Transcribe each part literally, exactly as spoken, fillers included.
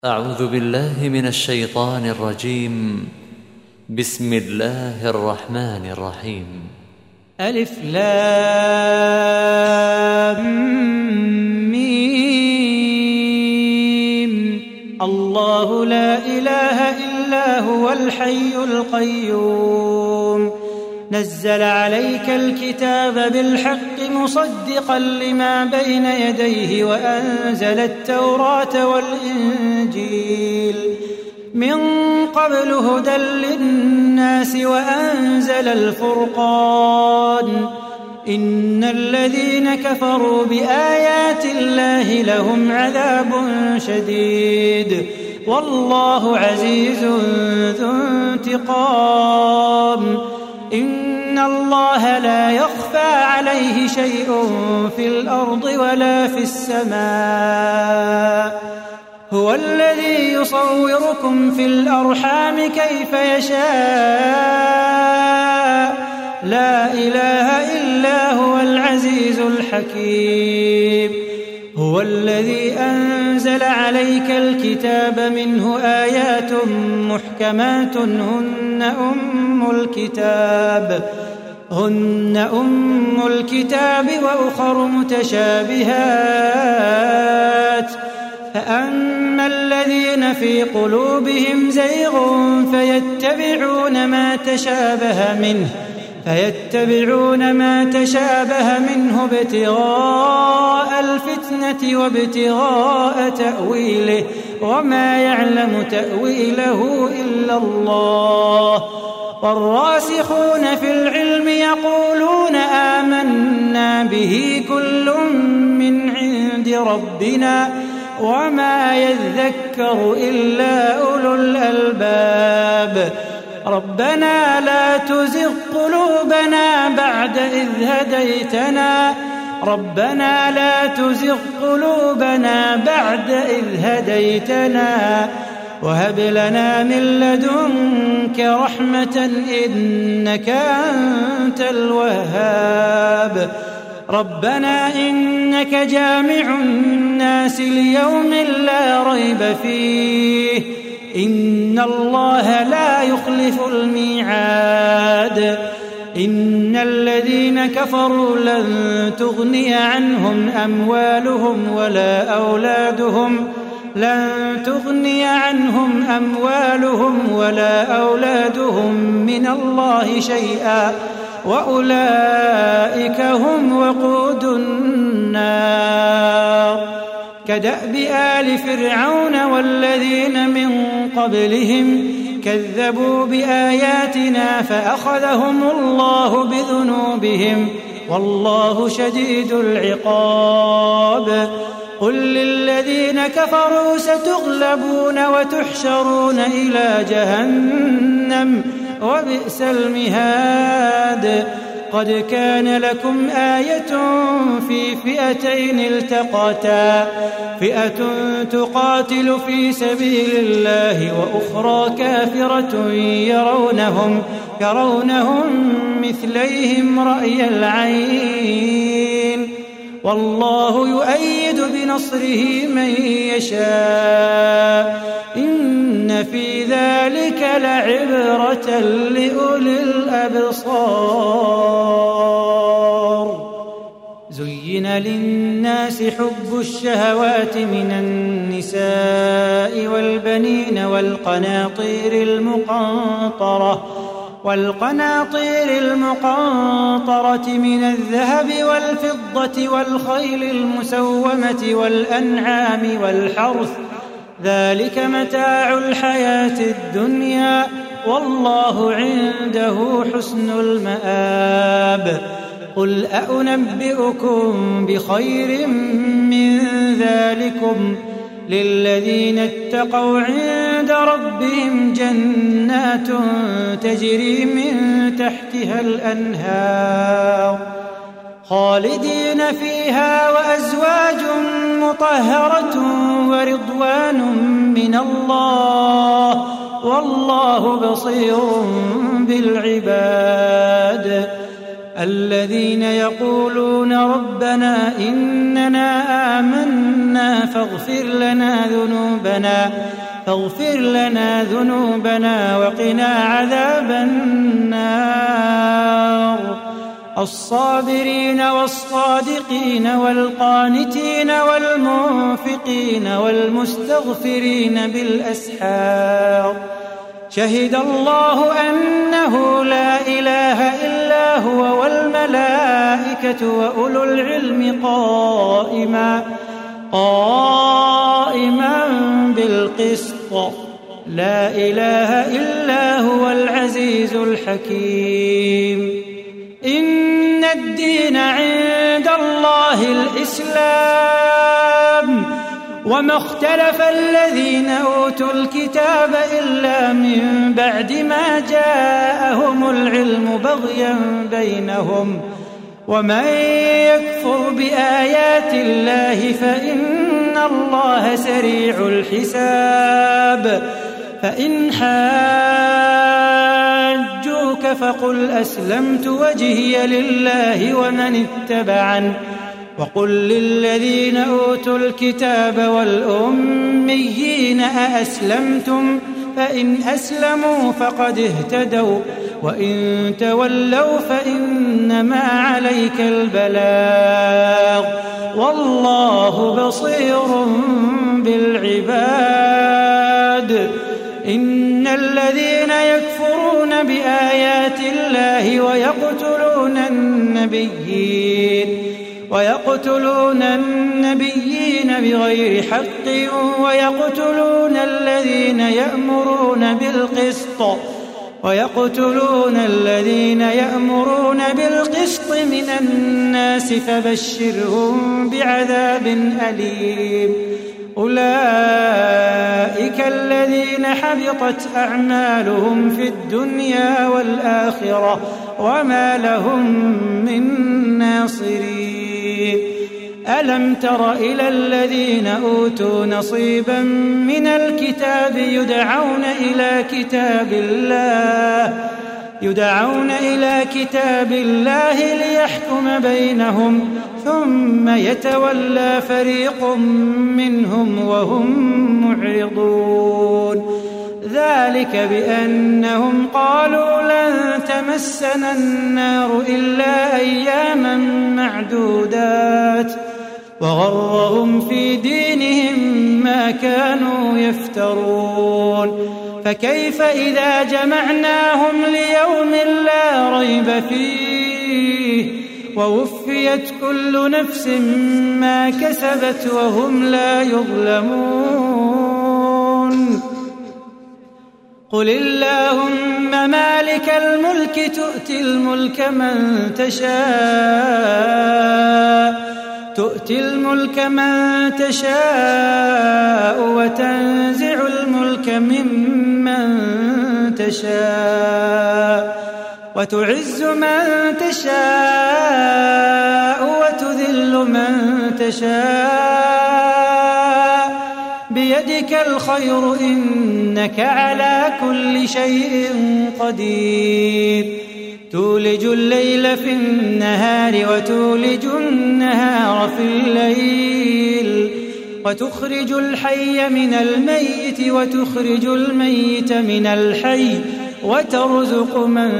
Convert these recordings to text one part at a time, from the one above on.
أعوذ بالله من الشيطان الرجيم. بسم الله الرحمن الرحيم. ألف لام ميم. الله لا إله إلا هو الحي القيوم نزل عليك الكتاب بالحق مصدقا لما بين يديه وأنزل التوراة والإنجيل من قبل هدى للناس وأنزل الفرقان إن الذين كفروا بآيات الله لهم عذاب شديد والله عزيز ذو انتقام. إن الله لا يخفى عليه شيء في الأرض ولا في السماء هو الذي يصوركم في الأرحام كيف يشاء لا إله إلا هو العزيز الحكيم. هو الذي أنزل عليك الكتاب منه آيات محكمات هن أم الكتاب هن أم الكتاب وأخر متشابهات فأما الذين في قلوبهم زيغ فيتبعون ما تشابه منه فيتبعون ما تشابه منه ابتغاء الفتنة وابتغاء تأويله وما يعلم تأويله إلا الله. والراسخون في العلم يقولون آمنا به كل من عند ربنا وما يذكر إلا أولو الألباب. ربنا لا تزغ قلوبنا بعد إذ هديتنا ربنا لا تزغ قلوبنا بعد إذ هديتنا وهب لنا من لدنك رحمة إنك أنت الوهاب. ربنا إنك جامع الناس ليوم لا ريب فيه إن الله لا يخلف الميعاد. إن الذين كفروا لن تغني عنهم أموالهم ولا أولادهم لن تغني عنهم أموالهم ولا أولادهم من الله شيئا وأولئك هم وقود النار. كدأب آل فرعون والذين من قبلهم كذبوا بآياتنا فأخذهم الله بذنوبهم والله شديد العقاب. قل للذين كفروا ستغلبون وتحشرون إلى جهنم وبئس المهاد. قد كان لكم آية في فئتين التقتا فئة تقاتل في سبيل الله وأخرى كافرة يرونهم يرونهم مثليهم رأي العين والله يؤيد بنصره من يشاء إن في ذلك لعبرة لأولي الأبصار. زين للناس حب الشهوات من النساء والبنين والقناطير المقنطرة والقناطير المقنطرة من الذهب والفضة والخيل المسومة والأنعام والحرث ذلك متاع الحياة الدنيا والله عنده حسن المآب. قل أنبئكم بخير من ذلكم للذين اتقوا عند ربهم جنات تجري من تحتها الأنهار خالدين فيها وأزواج مطهرة ورضوان من الله والله بصير بالعباد. الذين يقولون ربنا إننا آمنا فاغفر لنا ذنوبنا فاغفر لنا ذنوبنا وقنا عذاب النار الصابرين والصادقين والقانتين والمنفقين والمستغفرين بالأسحار شهد الله أنه لا إله إلا هو والملائكة وأولو العلم قائما قائما بالقسط لا إله إلا هو العزيز الحكيم إن الدين عند الله الإسلام وما اختلف الذين أوتوا الكتاب إلا من بعد ما جاءهم العلم بغيا بينهم ومن يكفر بآيات الله فإن الله سريع الحساب فإن حاجوك فقل أسلمت وجهي لله ومن اتبعني وقل للذين أوتوا الكتاب والأميين أأسلمتم فإن أسلموا فقد اهتدوا وإن تولوا فإنما عليك البلاغ والله بصير بالعباد إن الذين يكفرون بآيات الله ويقتلون النبيين ويقتلون النبيين بغير حق ويقتلون الذين يأمرون بالقسط ويقتلون الذين يأمرون بالقسط من الناس فبشرهم بعذاب أليم أولئك الذين حبطت أعمالهم في الدنيا والآخرة وما لهم من ناصرين ألم تر إلى الذين أوتوا نصيبا من الكتاب يدعون إلى كتاب الله يدعون إلى كتاب الله ليحكم بينهم ثم يتولى فريق منهم وهم معرضون ذلك بأنهم قالوا لن تمسنا النار إلا أياما معدودات وغرهم في دينهم ما كانوا يفترون فكيف إذا جمعناهم ليوم لا ريب فيه ووفيت كل نفس ما كسبت وهم لا يظلمون قل اللهم مالك الملك تؤتي الملك من تشاء تؤتي الملك من تشاء وتنزع الملك ممن تشاء وتعز من تشاء وتذل من تشاء بيدك الخير إنك على كل شيء قدير تولج الليل في النهار وتولج النهار في الليل وتخرج الحي من الميت وتخرج الميت من الحي وترزق من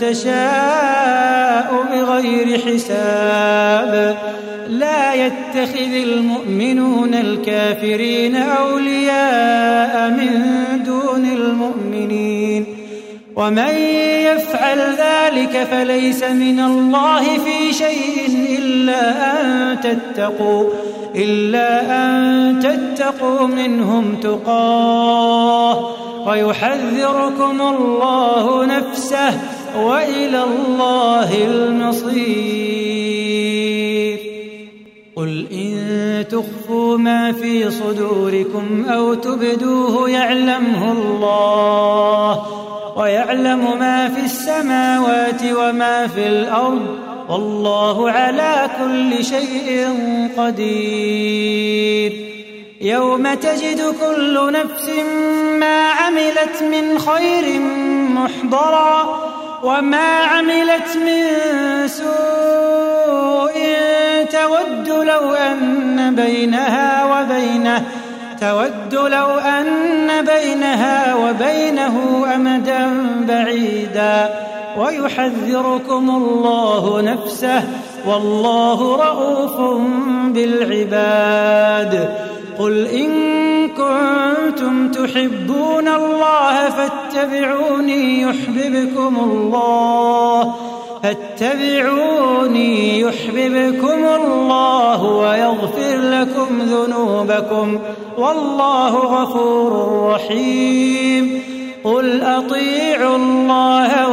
تشاء بغير حساب لا يتخذ المؤمنون الكافرين أولياء من دون المؤمنين ومن يفعل ذلك فليس من الله في شيء إلا أن تتقوا إلا أن تتقوا منهم تقاه ويحذركم الله نفسه وإلى الله المصير قل إن تخفوا ما في صدوركم أو تبدوه يعلمه الله ويعلم ما في السماوات وما في الأرض والله على كل شيء قدير يوم تجد كل نفس ما عملت من خير محضرا وما عملت من سوء تود لو أن بينها وبينه تود لو أن بينها وبينه أمدا بعيدا ويحذركم الله نفسه والله رءوف بالعباد. قل إن كنتم تحبون الله فاتبعوني يحببكم الله فاتبعوني يحببكم الله ويغفر لكم ذنوبكم والله غفور رحيم. قل أطيعوا الله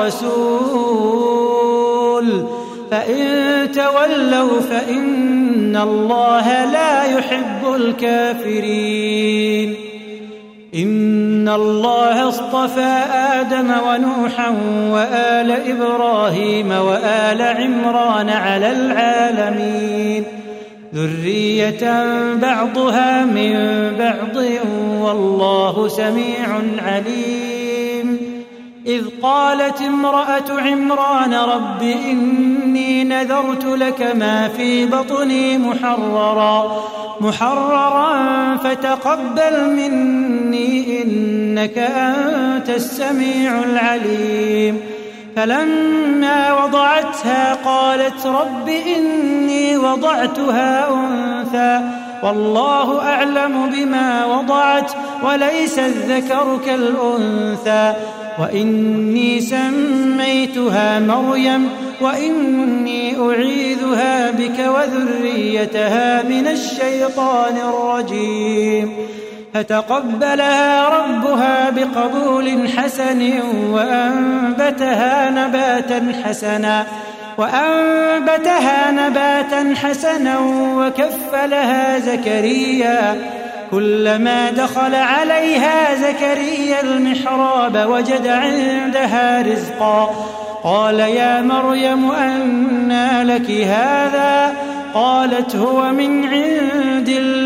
والرسول فإن تولوا فإن الله لا يحب الكافرين. إن الله اصطفى آدم ونوحا وآل إبراهيم وآل عمران على العالمين ذرية بعضها من بعض والله سميع عليم. إذ قالت امرأة عمران رب إني نذرت لك ما في بطني محررا محررا فتقبل مني إنك أنت السميع العليم. فلما وضعتها قالت رب إني وضعتها أنثى والله أعلم بما وضعت وليس الذكر كالأنثى وإني سميتها مريم وإني أعيذها بك وذريتها من الشيطان الرجيم. فتقبلها ربها بقبول حسن وأنبتها نباتا حسنا وأنبتها نباتا حسنا وكفلها زكريا كلما دخل عليها زكريا المحراب وجد عندها رزقا قال يا مريم أنى لك هذا قالت هو من عند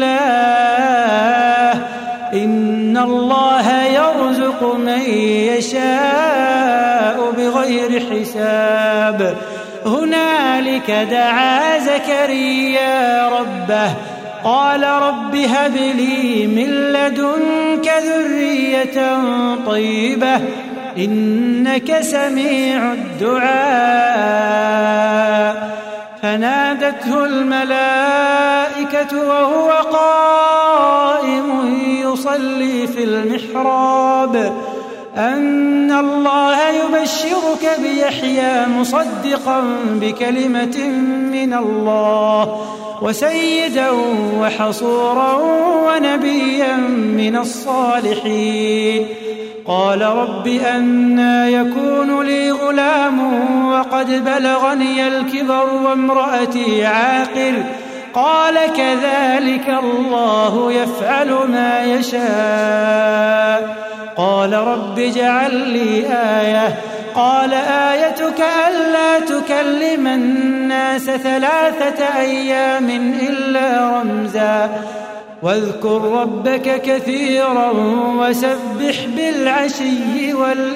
الله إن الله يرزق من يشاء بغير حساب. هنالك دعا زكريا ربه قال رب هب لي من لدنك ذرية طيبة إنك سميع الدعاء. فنادته الملائكة وهو قائم يصلي في المحراب أن الله يبشرك بيحيى مصدقا بكلمة من الله وسيدا وحصورا ونبيا من الصالحين. قال رب أنى يكون لي غلام وقد بلغني الكبر وامرأتي عاقر قال كذلك الله يفعل ما يشاء. قال رب اجعل لي آية قال آيتك ألا تكلم الناس ثلاثة أيام إلا رمزا واذكر ربك كثيرا وسبح بالعشي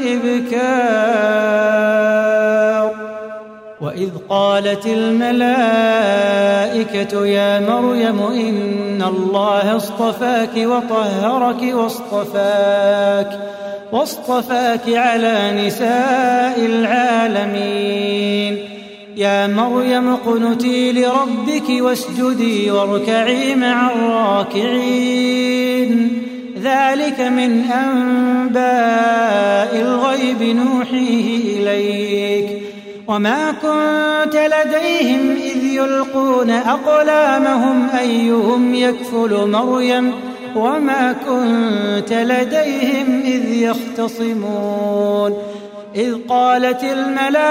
والإبكار. وإذ قالت الملائكة يا مريم إن الله اصطفاك وطهرك واصطفاك واصطفاك على نساء العالمين. يا مريم اقنتي لربك واسجدي واركعي مع الراكعين. ذلك من أنباء الغيب نوحيه إليك وما كنت لديهم إذ يلقون أقلامهم أيهم يكفل مريم وما كنت لديهم إذ يختصمون. إذ قالت الملائكة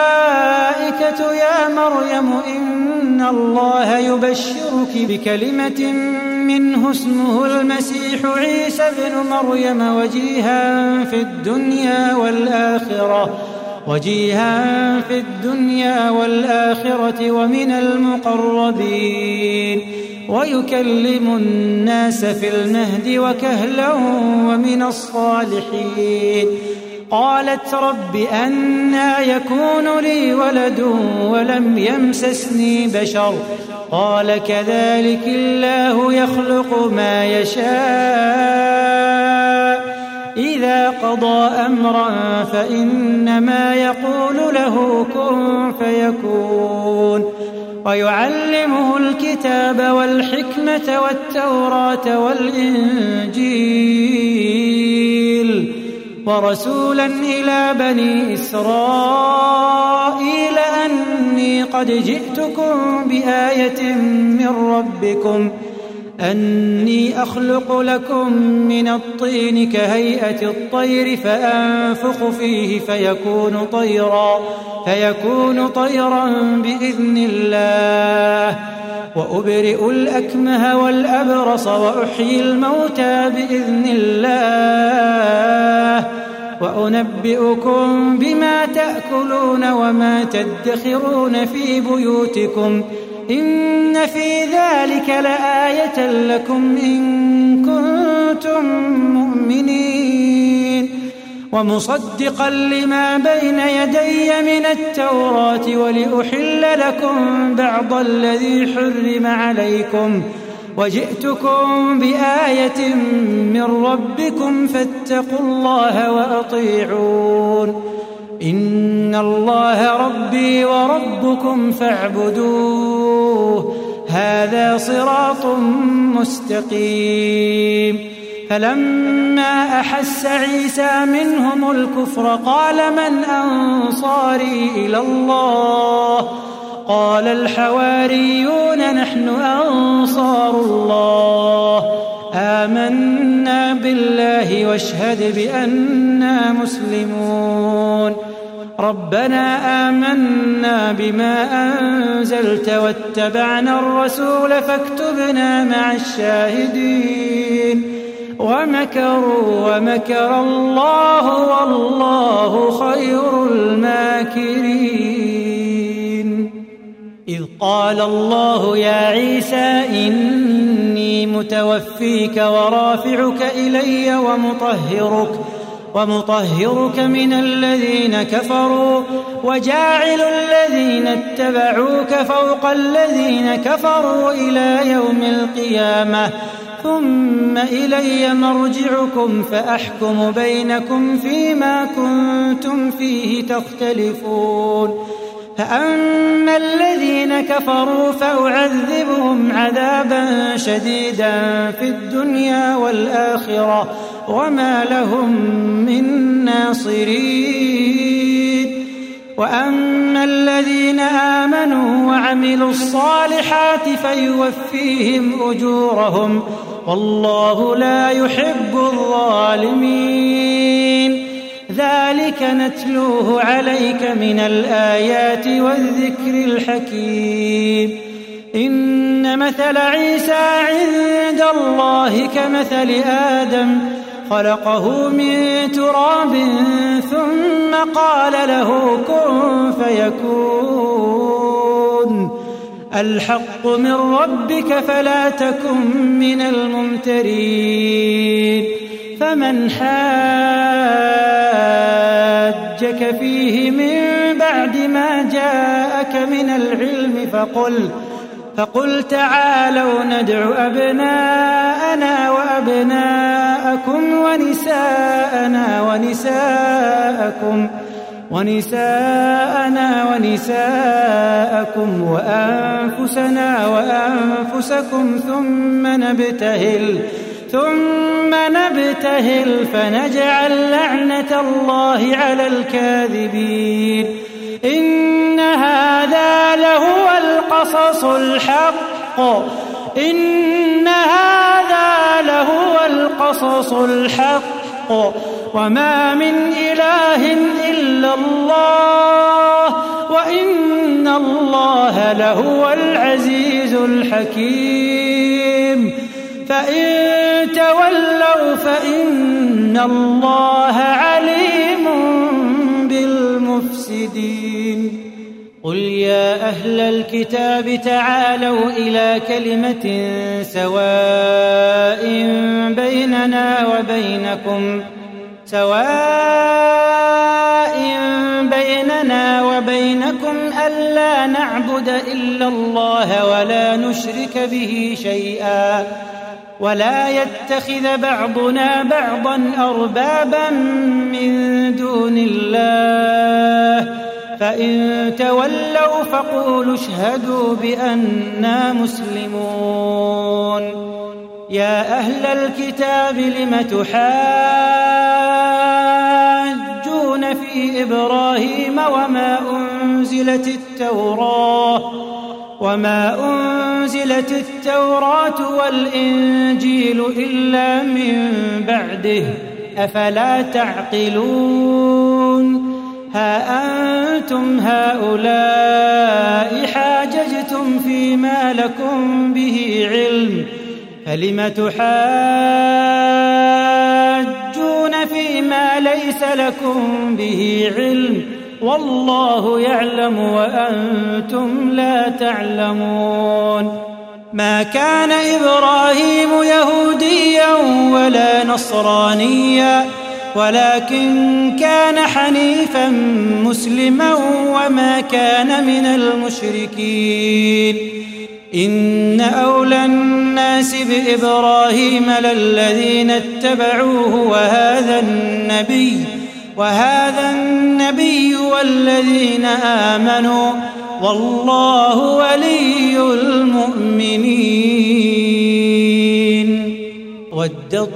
يا مريم إن الله يبشرك بكلمة منه اسمه المسيح عيسى ابن مريم وجيها في الدنيا والآخرة وجيها في الدنيا والآخرة ومن المقربين ويكلم الناس في المهد وكهلا ومن الصالحين. قالت رب أنى يكون لي ولد ولم يمسسني بشر قال كذلك الله يخلق ما يشاء إذا قضى أمرا فإنما يقول له كن فيكون ويعلمه الكتاب والحكمة والتوراة والإنجيل ورسولا إلى بني إسرائيل أني قد جئتكم بآية من ربكم أني أخلق لكم من الطين كهيئة الطير فأنفخ فيه فيكون طيرا فيكون طيرا بإذن الله وأبرئ الأكمه والأبرص وأحيي الموتى بإذن الله وأنبئكم بما تأكلون وما تدخرون في بيوتكم إن في ذلك لآية لكم إن كنتم مؤمنين ومصدقا لما بين يدي من التوراة ولأحل لكم بعض الذي حرم عليكم وجئتكم بآية من ربكم فاتقوا الله وأطيعون إن الله ربي وربكم فاعبدوه هذا صراط مستقيم فلما أحس عيسى منهم الكفر قال من أنصاري إلى الله قال الحواريون نحن أنصار الله آمنا بالله واشهد بأننا مسلمون ربنا آمنا بما أنزلت واتبعنا الرسول فاكتبنا مع الشاهدين ومكروا ومكر الله والله خير الماكرين إذ قال الله يا عيسى إني متوفيك ورافعك إلي ومطهرك ومطهرك من الذين كفروا وجاعل الذين اتبعوك فوق الذين كفروا إلى يوم القيامة ثم إلي مرجعكم فأحكم بينكم فيما كنتم فيه تختلفون فأما الذين كفروا فأعذبهم عذابا شديدا في الدنيا والآخرة وما لهم من ناصرين وأما الذين آمنوا وعملوا الصالحات فيوفيهم أجورهم والله لا يحب الظالمين ذلك نتلوه عليك من الآيات والذكر الحكيم إن مثل عيسى عند الله كمثل آدم خلقه من تراب ثم قال له كن فيكون الحق من ربك فلا تكن من الممترين فمن حاجك فيه من بعد ما جاءك من العلم فقل فقل تعالوا ندع أبناءنا وأبناءكم ونساءنا ونساءكم ونساءنا ونساءكم وأنفسنا وأنفسكم ثم نبتهل ثم نبتهل فنجعل لعنة الله على الكاذبين إن هذا لهو القصص الحق إن هذا لهو القصص الحق وما من إله إلا الله وإن الله لهو العزيز الحكيم فإن تولوا فإن الله عليم بالمفسدين قل يا أهل الكتاب تعالوا إلى كلمة سواء بيننا وبينكم سواء بيننا وبينكم ألا نعبد إلا الله ولا نشرك به شيئا ولا يتخذ بعضنا بعضا أربابا من دون الله فإن تولوا فقولوا اشهدوا بأننا مسلمون. يا أهل الكتاب لم تحاجون في إبراهيم وما أنزلت التوراة وما أنزلت التوراة والإنجيل إلا من بعده أفلا تعقلون. ها أنتم هؤلاء حاججتم فيما لكم به علم فلم تحاجون فيما ليس لكم به علم والله يعلم وأنتم لا تعلمون. ما كان إبراهيم يهوديا ولا نصرانيا ولكن كان حنيفا مسلما وما كان من المشركين. إن أولى الناس بإبراهيم للذين اتبعوه وهذا النبي وهذا النبي والذين آمنوا والله ولي المؤمنين. ودت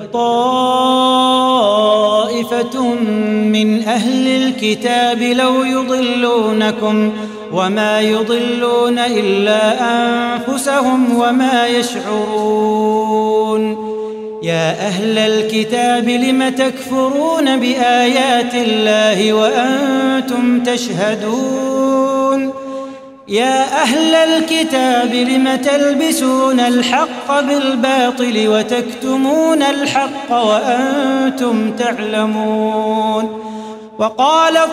طائفة من أهل الكتاب لو يضلونكم وما يضلون إلا أنفسهم وما يشعرون. يا أهل الكتاب لم تكفرون بآيات الله وأنتم تشهدون. يا أهل الكتاب لم تلبسون الحق بالباطل وتكتمون الحق وأنتم تعلمون. وقالت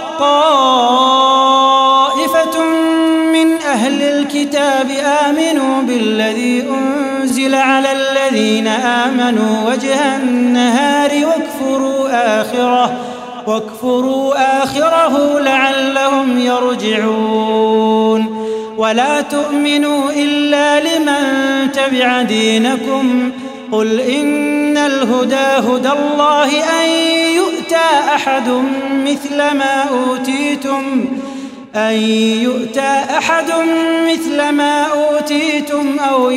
طائفة من أهل الكتاب آمنوا بالذي أنزل على الذين آمنوا وجه النهار واكفروا آخره واكفروا آخره لعلهم يرجعون. ولا تؤمنوا إلا لمن تبع دينكم قل إن الهدى هدى الله أن يؤتى أحد مثل ما أوتيتم أن يؤتى أحد مثل ما أوتيتم أو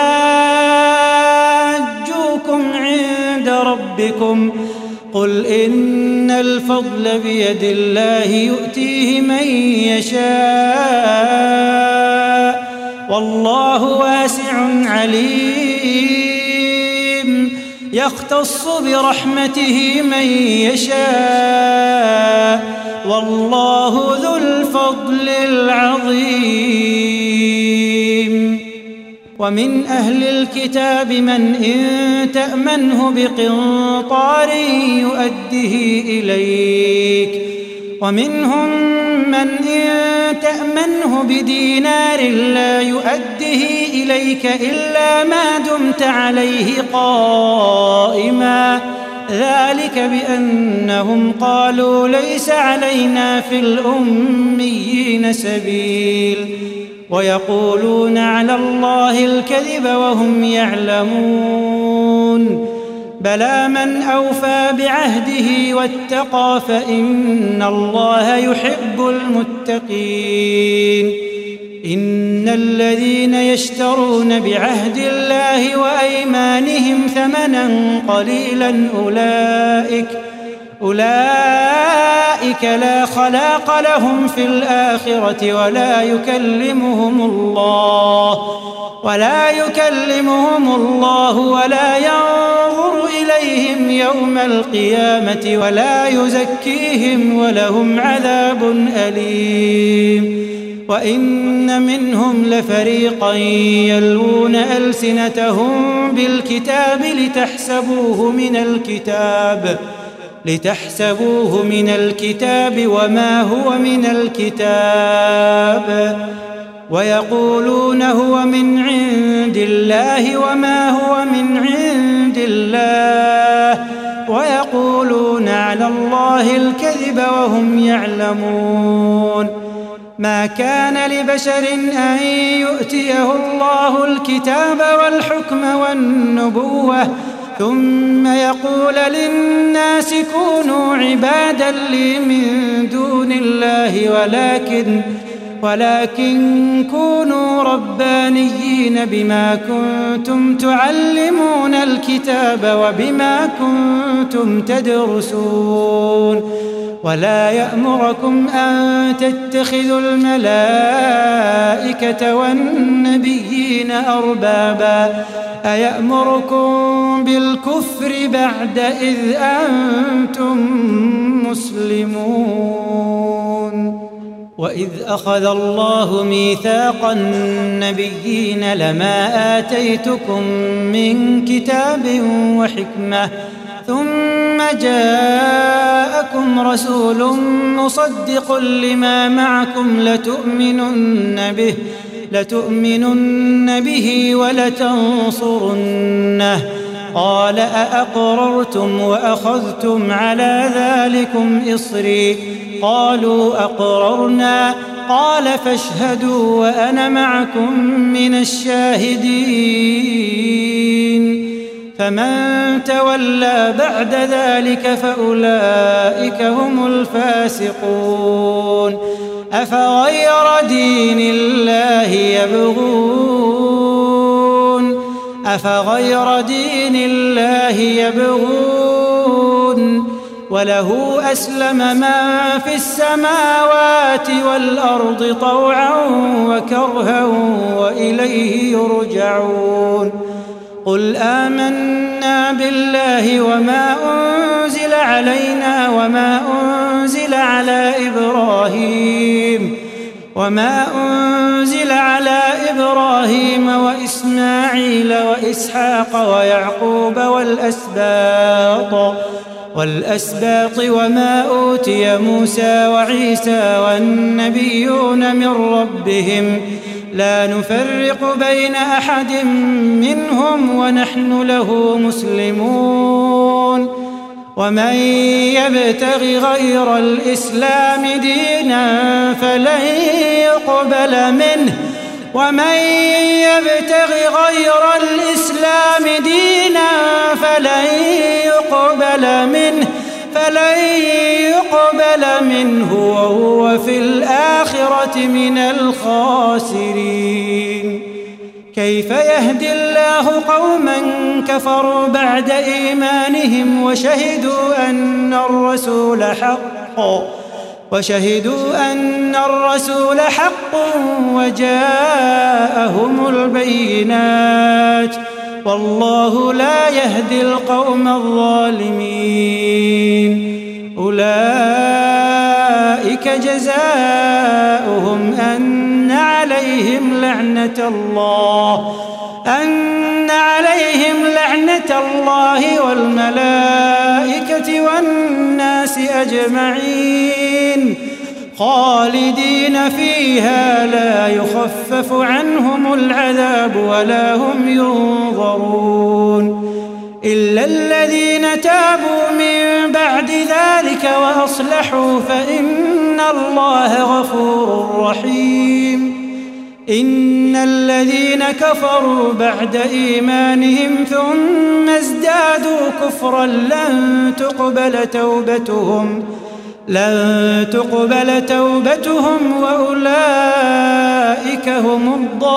يحاجوكم عند ربكم قل إن الفضل بيد الله يؤتيه من يشاء والله واسع عليم. يختص برحمته من يشاء والله ذو الفضل العظيم. ومن أهل الكتاب من إن تأمنه بقنطار يؤديه إليك ومنهم من إن تأمنه بدينار لا يؤديه إليك إلا ما دمت عليه قائما ذلك بأنهم قالوا ليس علينا في الأميين سبيل ويقولون على الله الكذب وهم يعلمون. بلى من أوفى بعهده واتقى فإن الله يحب المتقين. إن الذين يشترون بعهد الله وأيمانهم ثمنا قليلا أولئك أولئك لا خلاق لهم في الآخرة ولا يكلمهم الله ولا يكلمهم الله ولا ينظر إليهم يوم القيامة ولا يزكيهم ولهم عذاب أليم. وإن منهم لفريقا يلوون ألسنتهم بالكتاب لتحسبوه من الكتاب لتحسبوه من الكتاب وما هو من الكتاب ويقولون هو من عند الله وما هو من عند الله ويقولون ويقولون على الله الكذب وهم يعلمون. ما كان لبشر أن يؤتيه الله الكتاب والحكم والنبوة ثم يقول للناس كونوا عبادا لي من دون الله ولكن ولكن كونوا ربانيين بما كنتم تعلمون الكتاب وبما كنتم تدرسون. ولا يأمركم أن تتخذوا الملائكة والنبيين أربابا أيأمركم بالكفر بعد إذ أنتم مسلمون. وإذ أخذ الله ميثاق النبيين لما آتيتكم من كتاب وحكمة ثم جاءكم رسول مصدق لما معكم لتؤمنن به لتؤمنن به ولتنصرنه قال أأقررتم وأخذتم على ذلكم إصري قالوا أقررنا قال فاشهدوا وأنا معكم من الشاهدين. فمن تولى بعد ذلك فأولئك هم الفاسقون. أفغير دين الله يبغون أفغير دين الله يبغون وله أسلم من في السماوات والأرض طوعا وكرها وإليه يرجعون. قل آمنا بالله وما أنزل علينا وما أنزل على إبراهيم وما أنزل على إبراهيم وإسماعيل وإسحاق ويعقوب والأسباط والأسباط وما أوتي موسى وعيسى والنبيون من ربهم لا نفرق بين أحد منهم ونحن له مسلمون. ومن يبتغ غير الإسلام دينا فلن يقبل منه ومن يبتغ غير الإسلام دينا فلن يقبل منه فلن يقبل منه وهو في الآخرة من الخاسرين. كيف يهدي الله قوما كفروا بعد إيمانهم وشهدوا أن الرسول حق وشهدوا أن الرسول حق وجاءهم البينات والله لا يهدي القوم الظالمين. أولئك جزاؤهم أن عليهم لعنة الله أن عليهم لعنة الله والملائكة والناس أجمعين خالدين فيها لا يخفف عنهم العذاب ولا هم ينظرون إلا الذين تابوا من بعد ذلك وأصلحوا فإن الله غفور رحيم. إن الذين كفروا بعد إيمانهم ثم ازدادوا كفرا لن تقبل توبتهم لن تقبل توبتهم وأولئك هم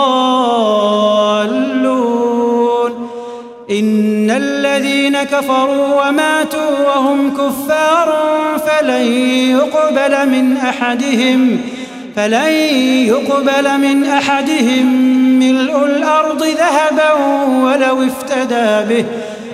الضالون. إن الذين كفروا وماتوا وهم كفار فلن يقبل من أحدهم فلن يقبل من أحدهم ملء الأرض ذهبا ولو افتدى به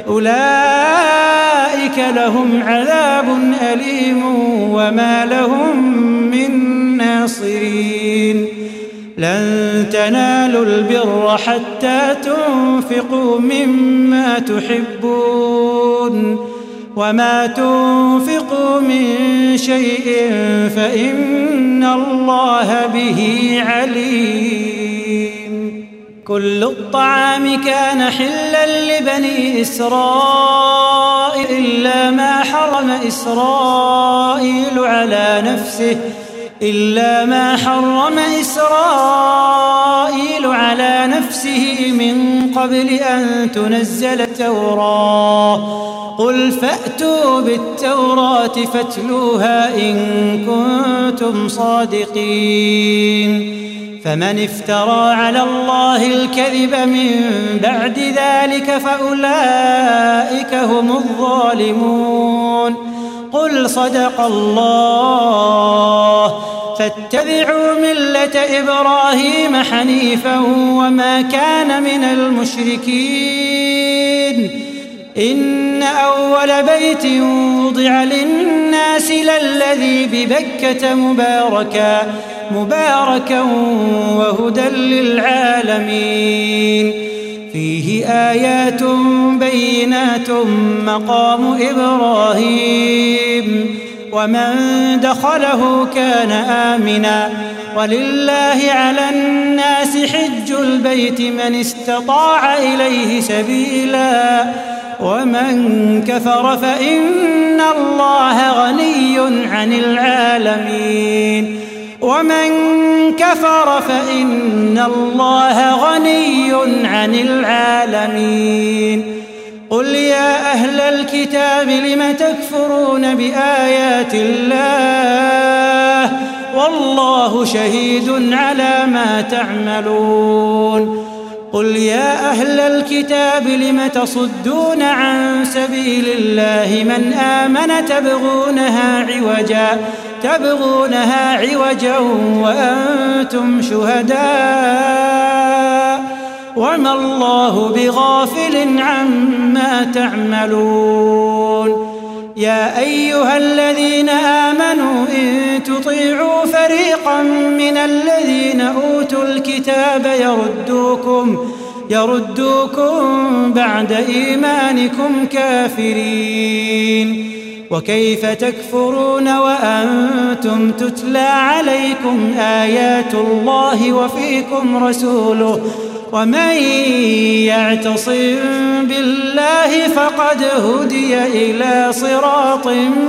أولئك لهم عذاب أليم وما لهم من ناصرين. لن تنالوا البر حتى تنفقوا مما تحبون وما تنفقوا من شيء فإن الله به عليم. كل الطعام كان حلا لبني إسرائيل إلا ما حرم إسرائيل على نفسه إلا ما حرم إسرائيل على نفسه من قبل أن تنزل التوراة قل فأتوا بالتوراة فاتلوها إن كنتم صادقين فمن افترى على الله الكذب من بعد ذلك فأولئك هم الظالمون قل صدق الله فاتبعوا ملة إبراهيم حنيفا وما كان من المشركين إن أول بيت وضع للناس للذي ببكة مباركا مباركا وهدى للعالمين فيه آيات بينات مقام إبراهيم ومن دخله كان آمنا ولله على الناس حج البيت من استطاع إليه سبيلا ومن كفر فإن الله غني عن العالمين ومن كفر فإن الله غني عن العالمين قل يا أهل الكتاب لم تكفرون بآيات الله والله شهيد على ما تعملون قل يا أهل الكتاب لم تصدون عن سبيل الله من آمن تبغونها عوجا تبغونها عوجا وأنتم شهداء وما الله بغافل عما تعملون يا أيها الذين آمنوا إن تطيعوا فريقا من الذين أوتوا الكتاب يردوكم يردوكم بعد إيمانكم كافرين وكيف تكفرون وأنتم تتلى عليكم آيات الله وفيكم رسوله ومن يعتصم بالله فقد هدي إلى صراط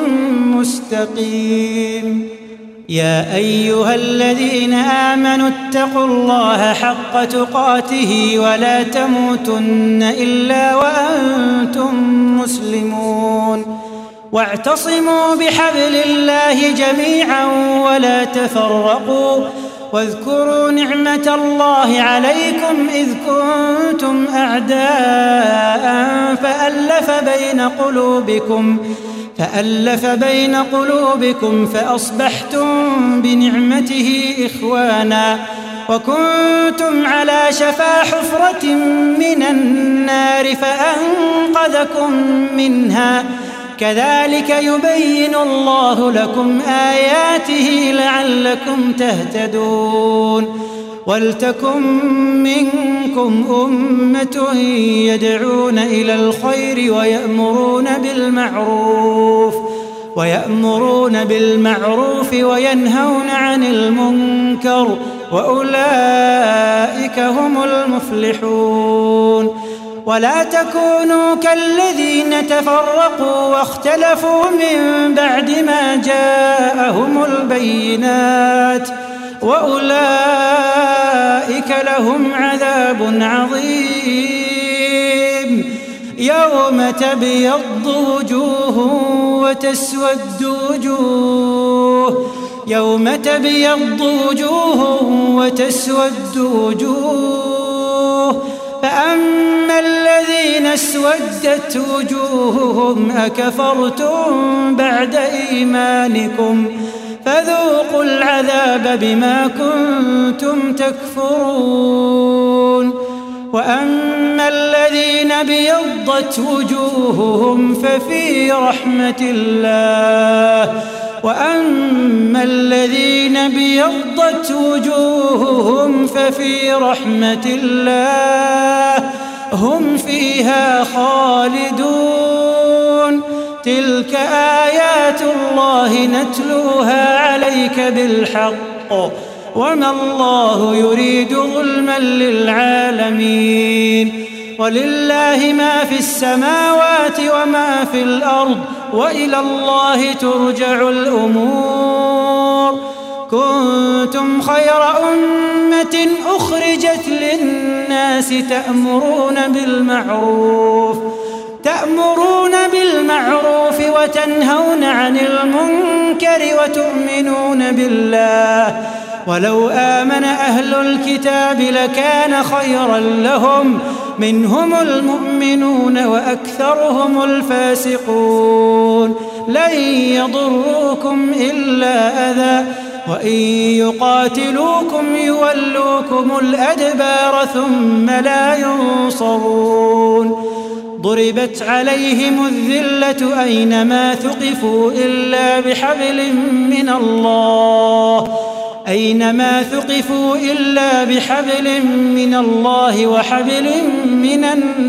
مستقيم يا أيها الذين آمنوا اتقوا الله حق تقاته ولا تموتن إلا وأنتم مسلمون واعتصموا بحبل الله جميعا ولا تفرقوا واذكروا نعمة الله عليكم إذ كنتم أعداء فألف بين قلوبكم فألف بين قلوبكم فأصبحتم بنعمته إخوانا وكنتم على شفا حفرة من النار فأنقذكم منها كذلك يبين الله لكم آياته لعلكم تهتدون ولتكن منكم أمة يدعون إلى الخير ويأمرون بالمعروف ويأمرون بالمعروف وينهون عن المنكر وأولئك هم المفلحون ولا تكونوا كالذين تفرقوا واختلفوا من بعد ما جاءهم البينات وأولئك لهم عذاب عظيم يوم تبيض وجوه وتسود وجوه يوم تبيض وجوه وتسود وجوه فأما الذين اسودت وجوههم أكفرتم بعد إيمانكم فذوقوا العذاب بما كنتم تكفرون وأما الذين ابيضت وجوههم ففي رحمة الله وأما الذين ابيضت وجوههم ففي رحمة الله هم فيها خالدون تلك آيات الله نتلوها عليك بالحق وما الله يريد ظلما للعالمين ولله ما في السماوات وما في الأرض وإلى الله ترجع الأمور. كنتم خير أمة أخرجت للناس تأمرون بالمعروف تأمرون بالمعروف وتنهون عن المنكر وتؤمنون بالله. ولو آمن أهل الكتاب لكان خيرا لهم منهم المؤمنون وأكثرهم الفاسقون. لن يضروكم إلا أذى وإن يقاتلوكم يولوكم الأدبار ثم لا ينصرون. ضربت عليهم الذلة أينما ثقفوا إلا بحبل من الله أينما ثقفوا إلا بحبل من الله وحبل من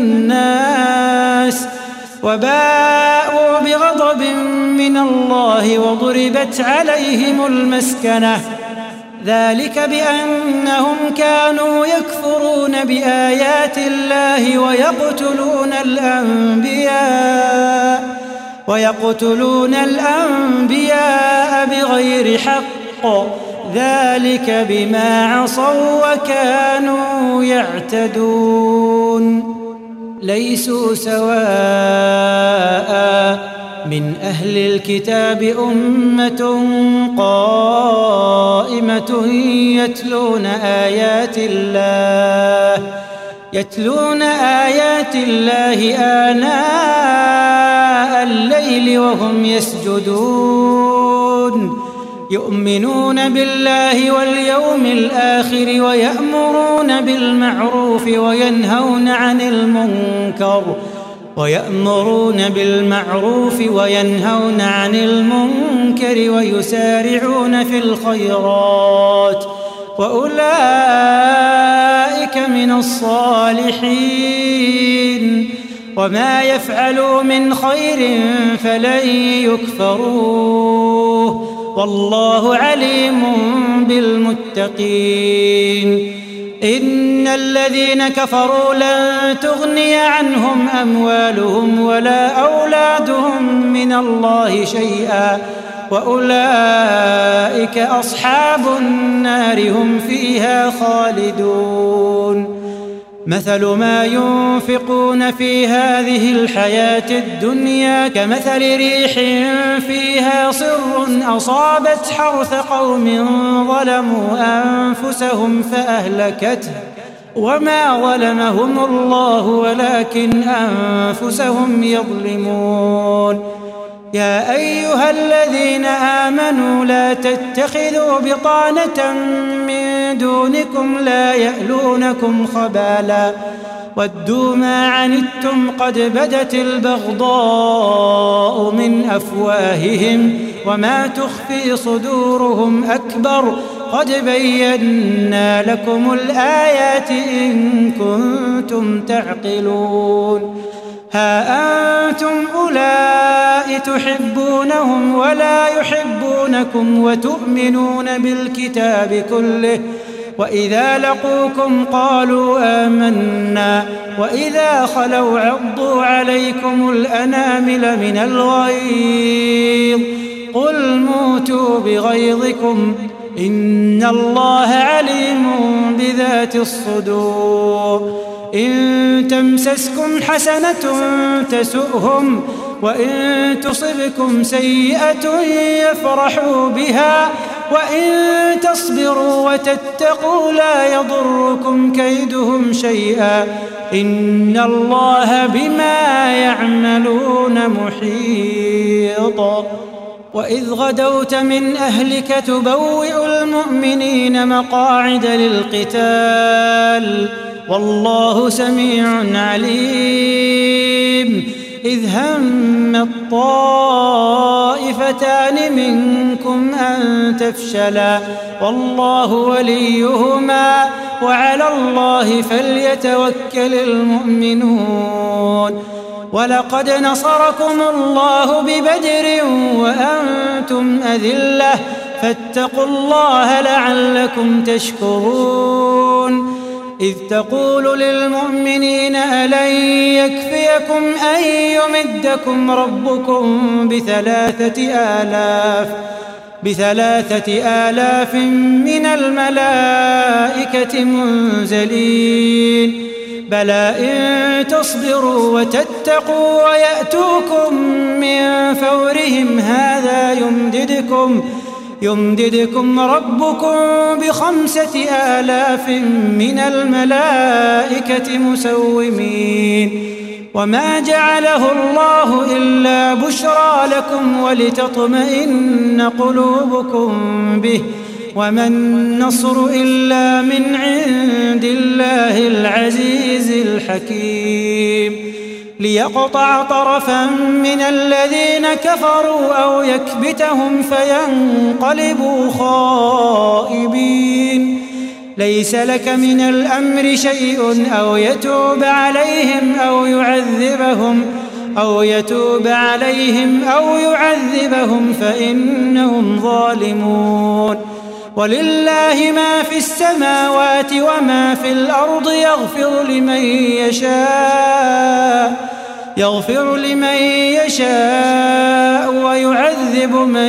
الناس وباءوا بغضب من الله وضربت عليهم المسكنة. ذلك بأنهم كانوا يكفرون بآيات الله ويقتلون الأنبياء ويقتلون الأنبياء بغير حق. ذلك بما عصوا وكانوا يعتدون. ليسوا سواء من أهل الكتاب أمة قائمة يتلون آيات الله يتلون آيات الله آناء الليل وهم يسجدون. يؤمنون بالله واليوم الآخر ويأمرون بالمعروف وينهون عن المنكر ويأمرون بالمعروف وينهون عن المنكر ويسارعون في الخيرات وأولئك من الصالحين. وما يفعلوا من خير فلن يكفروه والله عليم بالمتقين. إن الذين كفروا لن تغني عنهم أموالهم ولا أولادهم من الله شيئا وأولئك أصحاب النار هم فيها خالدون. مثل ما ينفقون في هذه الحياة الدنيا كمثل ريح فيها صر أصابت حرث قوم ظلموا أنفسهم فأهلكته وما ظلمهم الله ولكن أنفسهم يظلمون. يا أيها الذين آمنوا لا تتخذوا بطانة من دونكم لا يألونكم خبالا ودوا ما عنتم قد بدت البغضاء من أفواههم وما تخفي صدورهم أكبر قد بينا لكم الآيات إن كنتم تعقلون. ها أنتم أولئك تحبونهم ولا يحبونكم وتؤمنون بالكتاب كله وإذا لقوكم قالوا آمنا وإذا خلوا عضوا عليكم الأنامل من الغيظ قل موتوا بغيظكم إن الله عليم بذات الصدور. إن تمسسكم حسنة تسؤهم وإن تصبكم سيئة يفرحوا بها وإن تصبروا وتتقوا لا يضركم كيدهم شيئا إن الله بما يعملون محيط. وإذ غدوت من أهلك تبوئ المؤمنين مقاعد للقتال والله سميع عليم. إذ هم الطائفتان منكم أن تفشلا والله وليهما وعلى الله فليتوكل المؤمنون. ولقد نصركم الله ببدر وأنتم أذلة فاتقوا الله لعلكم تشكرون. إذ تقول للمؤمنين ألن يكفيكم أن يمدكم ربكم بثلاثة آلاف بثلاثة آلاف من الملائكة منزلين بلى إن تصبروا وتتقوا ويأتوكم من فورهم هذا يمددكم يمددكم ربكم بخمسة آلاف من الملائكة مسومين وما جعله الله إلا بشرى لكم ولتطمئن قلوبكم به وما النصر إلا من عند الله العزيز الحكيم ليقطع طرفا من الذين كفروا أو يكبتهم فينقلبوا خائبين ليس لك من الأمر شيء أو يتوب عليهم أو يعذبهم أو يتوب عليهم أو يعذبهم فإنهم ظالمون ولله ما في السماوات وما في الأرض يغفر لمن يشاء يغفر لمن يشاء ويعذب من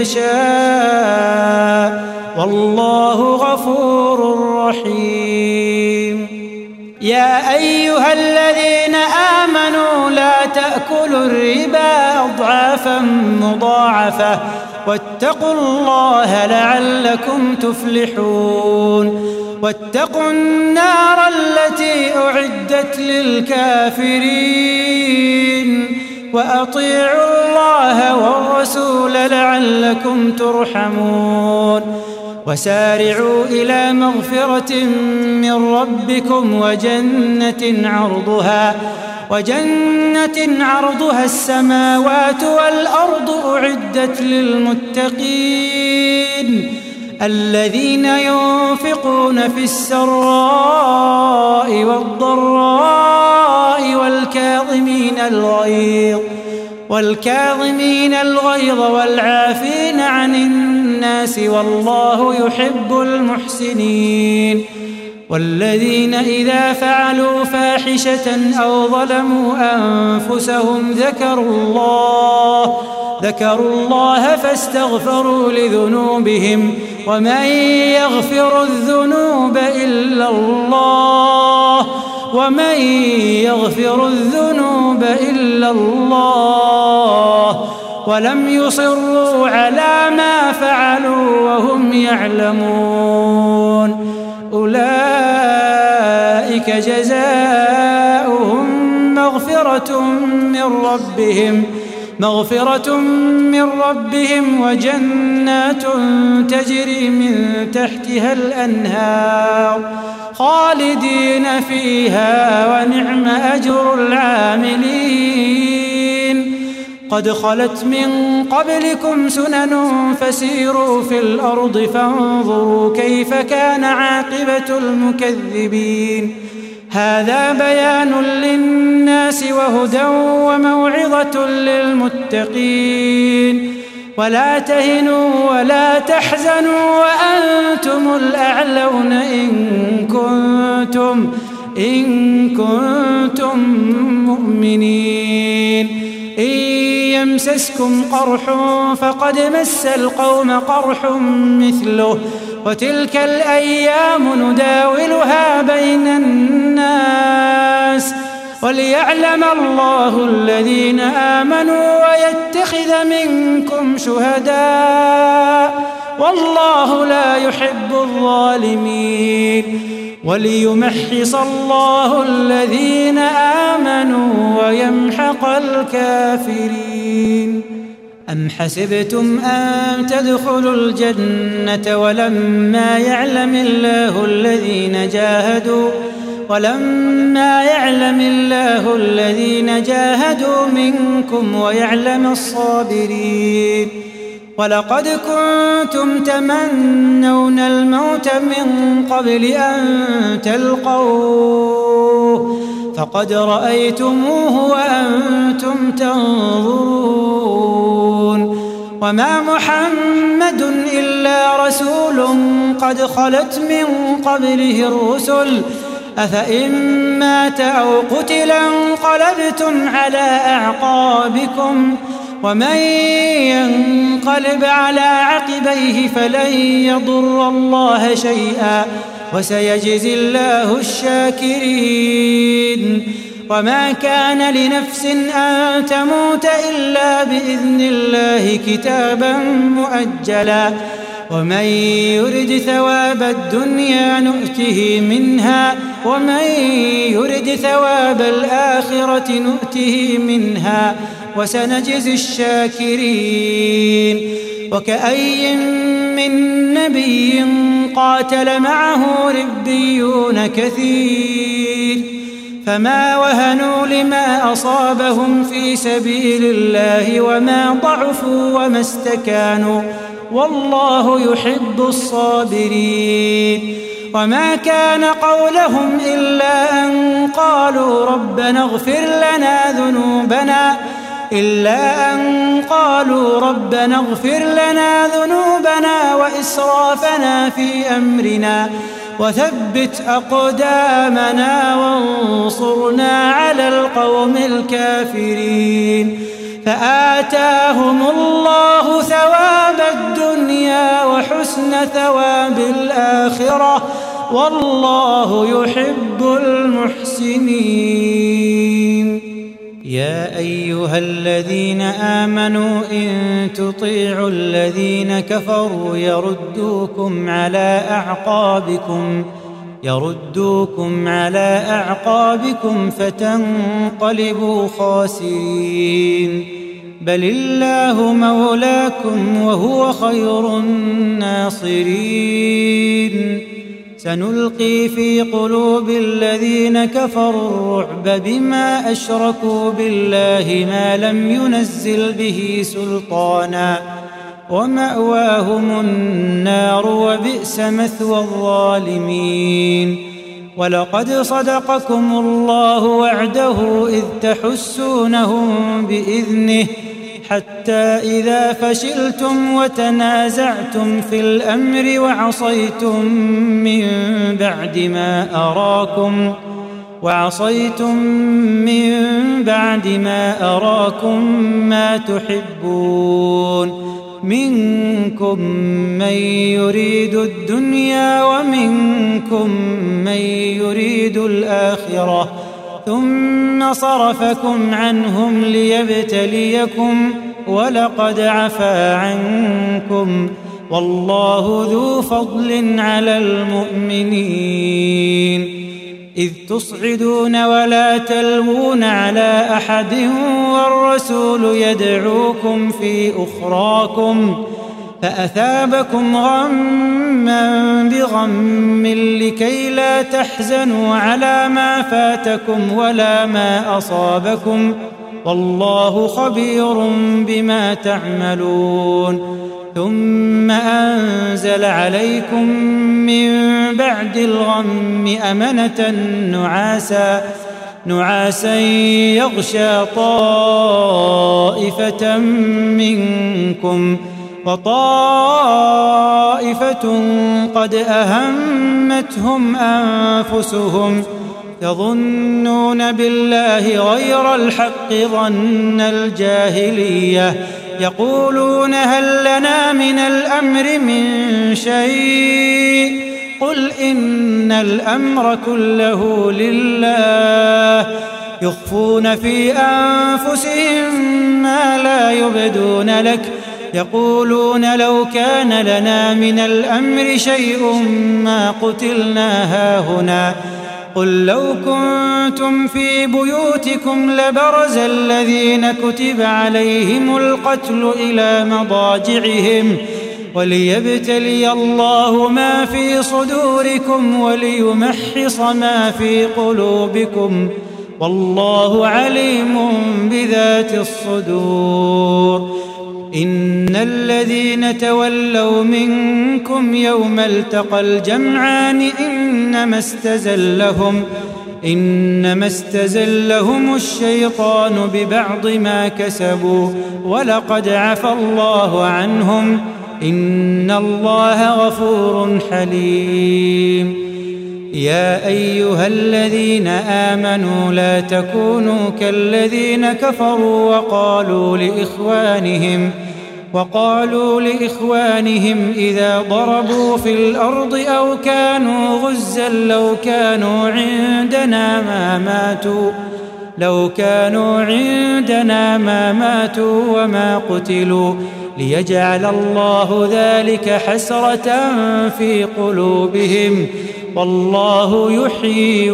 يشاء والله غفور رحيم يا أيها الذين آمنوا لا تأكلوا الربا أضعافا مضاعفة واتقوا الله لعلكم تفلحون واتقوا النار التي أعدت للكافرين وأطيعوا الله والرسول لعلكم ترحمون وسارعوا إلى مغفرة من ربكم وجنة عرضها وجنة عرضها السماوات والأرض أعدت للمتقين الذين ينفقون في السراء والضراء والكاظمين الغيظ والكاظمين الغيظ والعافين عن الناس والله يحب المحسنين والذين إذا فعلوا فاحشة أو ظلموا أنفسهم ذكروا الله ذكروا الله فاستغفروا لذنوبهم ومن يغفر الذنوب إلا الله ومن يغفر الذنوب إلا الله ولم يصروا على ما فعلوا وهم يعلمون أولئك جزاؤهم مغفرة من ربهم مغفرة من ربهم وجنات تجري من تحتها الأنهار خالدين فيها ونعم أجر العاملين قد خلت من قبلكم سنن فسيروا في الأرض فانظروا كيف كان عاقبة المكذبين هذا بيان للناس وهدى وموعظة للمتقين ولا تهنوا ولا تحزنوا وأنتم الأعلون إن كنتم إن كنتم مؤمنين إن يمسسكم قرح فقد مس القوم قرح مثله وتلك الأيام نداولها بين الناس وليعلم الله الذين آمنوا ويتخذ منكم شهداء والله لا يحب الظالمين وليمحص الله الذين آمنوا ويمحق الكافرين أم حسبتم أن تدخلوا الجنة ولما يعلم الله الذين جاهدوا ولما يعلم الله الذين جاهدوا منكم ويعلم الصابرين ولقد كنتم تمنون الموت من قبل أن تلقوه فقد رأيتموه وأنتم تنظرون وما محمد إلا رسول قد خلت من قبله الرسل أفإن مات أو قتل انقلبتم على أعقابكم ومن ينقلب على عقبيه فلن يضر الله شيئا وسيجزي الله الشاكرين. وما كان لنفس أن تموت إلا بإذن الله كتابا مؤجلا ومن يرد ثواب الدنيا نؤته منها ومن يرد ثواب الآخرة نؤته منها وسنجزي الشاكرين. وكأي من نبي قاتل معه ربيون كثير فما وهنوا لما أصابهم في سبيل الله وما ضعفوا وما استكانوا والله يحب الصابرين. وما كان قولهم إلا أن قالوا ربنا اغفر لنا ذنوبنا إلا أن قالوا ربنا اغفر لنا ذنوبنا وإسرافنا في أمرنا وثبت أقدامنا وانصرنا على القوم الكافرين. فآتاهم الله ثواب الدنيا وحسن ثواب الآخرة والله يحب المحسنين. يا أيها الذين آمنوا إن تطيعوا الذين كفروا يردوكم على أعقابكم يردوكم على أعقابكم فتنقلبوا خاسرين. بل الله مولاكم وهو خير الناصرين. سنلقي في قلوب الذين كفروا الرعب بما أشركوا بالله ما لم ينزل به سلطانا ومأواهم النار وبئس مثوى الظالمين. ولقد صدقكم الله وعده إذ تحسونهم بإذنه حتى إذا فشلتم وتنازعتم في الأمر وعصيتم من بعد ما أراكم وعصيتم من بعد ما أراكم ما تحبون منكم من يريد الدنيا ومنكم من يريد الآخرة ثم صرفكم عنهم ليبتليكم ولقد عفا عنكم والله ذو فضل على المؤمنين. إذ تصعدون ولا تلوون على أحد والرسول يدعوكم في أخراكم فأثابكم غما بغم لكي لا تحزنوا على ما فاتكم ولا ما أصابكم والله خبير بما تعملون. ثم أنزل عليكم من بعد الغم أمنة نعاسا نعاسا يغشى طائفة منكم وطائفة قد أهمتهم أنفسهم يظنون بالله غير الحق ظن الجاهلية يقولون هل لنا من الأمر من شيء قل إن الأمر كله لله يخفون في أنفسهم ما لا يبدون لك يقولون لو كان لنا من الأمر شيء ما قتلنا هاهنا قل لو كنتم في بيوتكم لبرز الذين كتب عليهم القتل إلى مضاجعهم وليبتلي الله ما في صدوركم وليمحص ما في قلوبكم والله عليم بذات الصدور. إن الذين تولوا منكم يوم التقى الجمعان إنما استزلهم إنما استزلهم الشيطان ببعض ما كسبوا ولقد عفى الله عنهم إن الله غفور حليم. يا أيها الذين آمنوا لا تكونوا كالذين كفروا وقالوا لإخوانهم وقالوا لإخوانهم إذا ضربوا في الأرض أو كانوا غزا لو كانوا عندنا ما ماتوا لو كانوا عندنا ما ماتوا وما قتلوا ليجعل الله ذلك حسرة في قلوبهم والله يحيي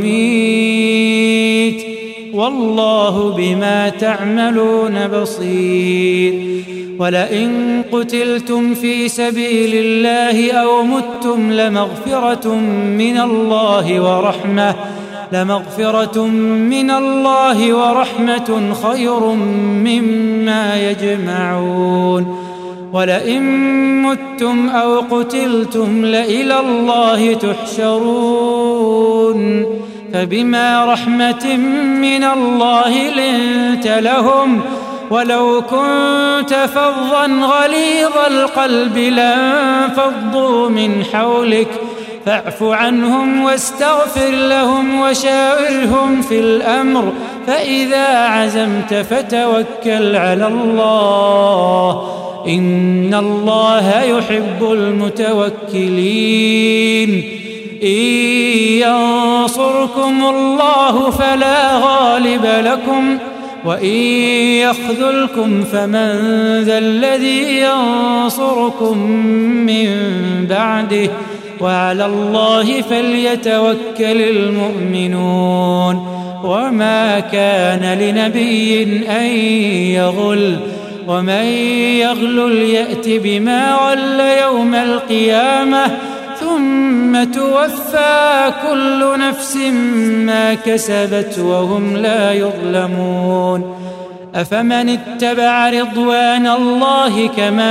ويميت والله بما تعملون بصير. ولئن قتلتم في سبيل الله أو متم لمغفرة من الله ورحمة لمغفرة من الله ورحمة خير مما يجمعون. ولئن متم أو قتلتم لإلى الله تحشرون. فبما رحمة من الله لنت لهم ولو كنت فظا غليظ القلب لانفضوا من حولك فاعف عنهم واستغفر لهم وشاورهم في الأمر فإذا عزمت فتوكل على الله إن الله يحب المتوكلين. إن ينصركم الله فلا غالب لكم وإن يخذلكم فمن ذا الذي ينصركم من بعده وعلى الله فليتوكل المؤمنون. وما كان لنبي أن يغل ومن يغلل يأت بما غل يوم القيامة ثم توفى كل نفس ما كسبت وهم لا يظلمون. أفمن اتبع رضوان الله كمن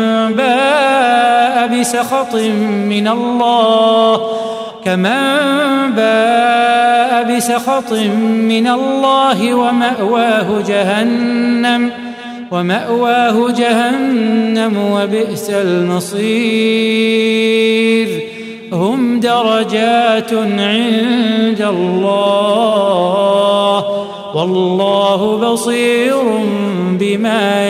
باء بسخط من الله كمن باء بسخط من الله ومأواه جهنم ومأواه جهنم وبئس المصير. هم درجات عند الله والله بصير بما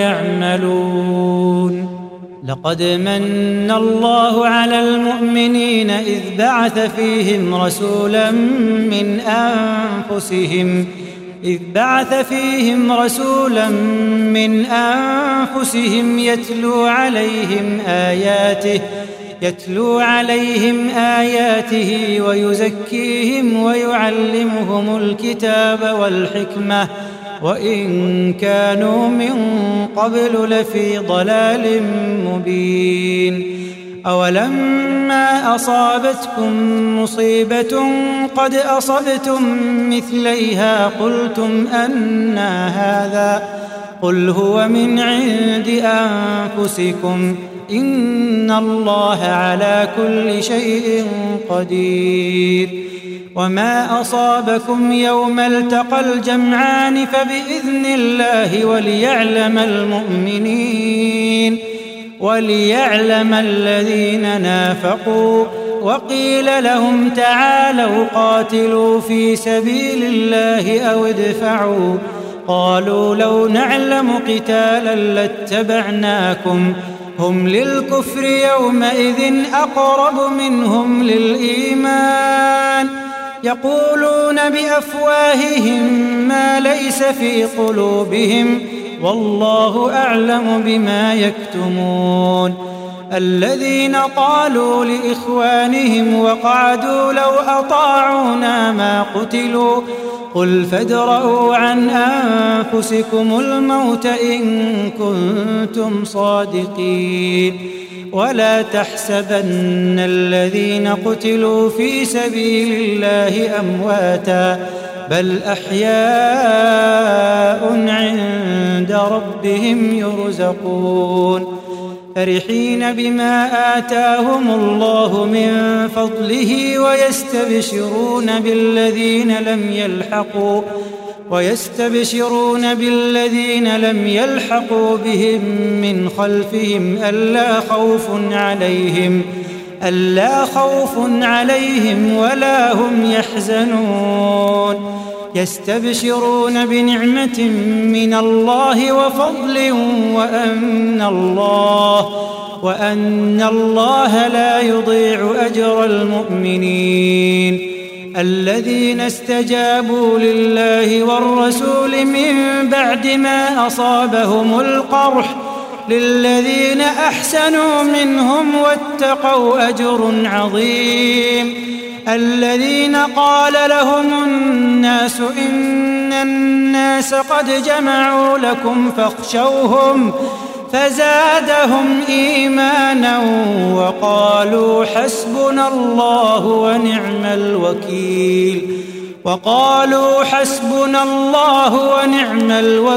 يعملون. لقد من الله على المؤمنين إذ بعث فيهم رسولا من أنفسهم إذ بعث فيهم رسولا من أنفسهم يتلو عليهم آياته يتلو عليهم آياته ويزكيهم ويعلمهم الكتاب والحكمة وإن كانوا من قبل لفي ضلال مبين. أولما أصابتكم مصيبة قد أصبتم مثليها قلتم أنى هذا قل هو من عند أنفسكم إن الله على كل شيء قدير. وما أصابكم يوم التقى الجمعان فبإذن الله وليعلم المؤمنين وليعلم الذين نافقوا. وقيل لهم تعالوا قاتلوا في سبيل الله أو ادفعوا قالوا لو نعلم قتالا لاتبعناكم هم للكفر يومئذ أقرب منهم للإيمان يقولون بأفواههم ما ليس في قلوبهم والله أعلم بما يكتمون. الذين قالوا لإخوانهم وقعدوا لو أطاعونا ما قتلوا قل فادرءوا عن أنفسكم الموت إن كنتم صادقين. ولا تحسبن الذين قتلوا في سبيل الله أمواتا بل أحياء عند ربهم يرزقون فرحين بما آتاهم الله من فضله ويستبشرون بالذين لم يلحقوا ويستبشرون بالذين لم يلحقوا بهم من خلفهم ألا خوف عليهم ألا خوف عليهم ولا هم يحزنون يستبشرون بنعمة من الله وفضل وأن الله وأن الله لا يضيع أجر المؤمنين الذين استجابوا لله والرسول من بعد ما أصابهم القرح للذين أحسنوا منهم واتقوا أجر عظيم الذين قال لهم الناس إن الناس قد جمعوا لكم فاخشوهم فزادهم إيمانا وقالوا حسبنا الله ونعم الوكيل وقالوا حسبنا الله ونعم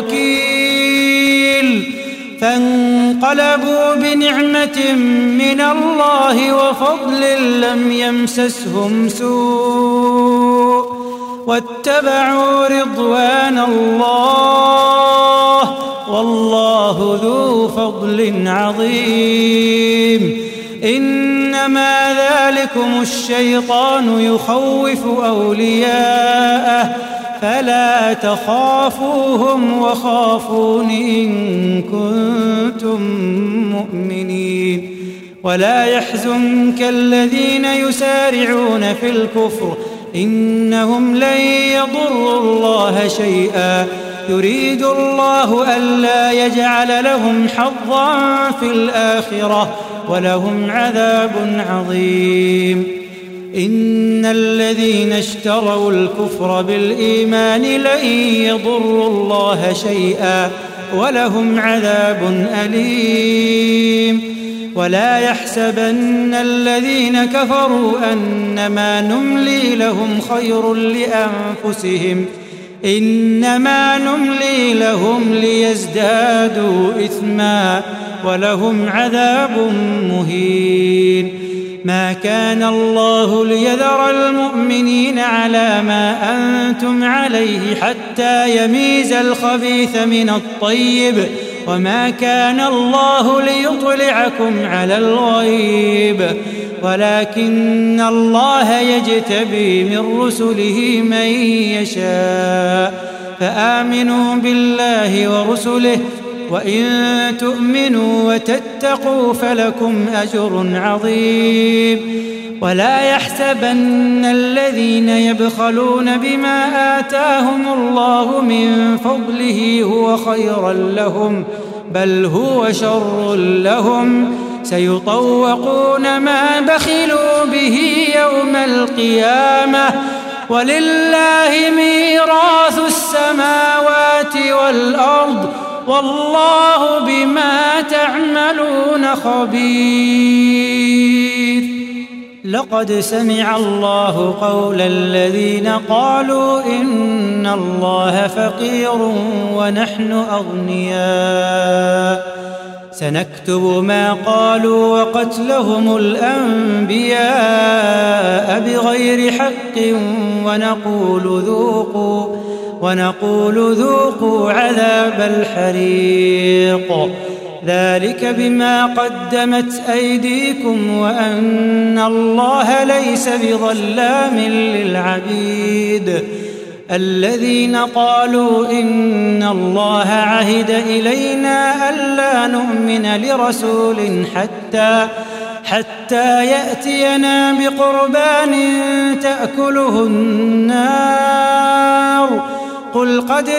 الوكيل فانقلبوا بنعمة من الله وفضل لم يمسسهم سوء واتبعوا رضوان الله والله ذو فضل عظيم إنما ذلكم الشيطان يخوف أولياءه فلا تخافوهم وخافون إن كنتم مؤمنين ولا يحزنك الذين يسارعون في الكفر إنهم لن يضروا الله شيئا يريد الله ألا يجعل لهم حظا في الآخرة ولهم عذاب عظيم إن الذين اشتروا الكفر بالإيمان لن يضروا الله شيئا ولهم عذاب أليم ولا يحسبن الذين كفروا أنما نملي لهم خير لأنفسهم إنما نملي لهم ليزدادوا إثما ولهم عذاب مهين ما كان الله ليذر المؤمنين على ما أنتم عليه حتى يميز الخبيث من الطيب وما كان الله ليطلعكم على الغيب ولكن الله يجتبي من رسله من يشاء فآمنوا بالله ورسله وإن تؤمنوا وتتقوا فلكم أجر عظيم ولا يحسبن الذين يبخلون بما آتاهم الله من فضله هو خيرا لهم بل هو شر لهم سيطوقون ما بخلوا به يوم القيامة ولله ميراث السماوات والأرض والله بما تعملون خبير لقد سمع الله قول الذين قالوا إن الله فقير ونحن أغنياء سنكتب ما قالوا وقتلهم الأنبياء بغير حق ونقول ذوقوا ونقول ذوقوا عذاب الحريق ذلك بما قدمت أيديكم وأن الله ليس بظلام للعبيد الذين قالوا إن الله عهد إلينا ألا نؤمن لرسول حتى حتى يأتينا بقربان تأكله النار قل قد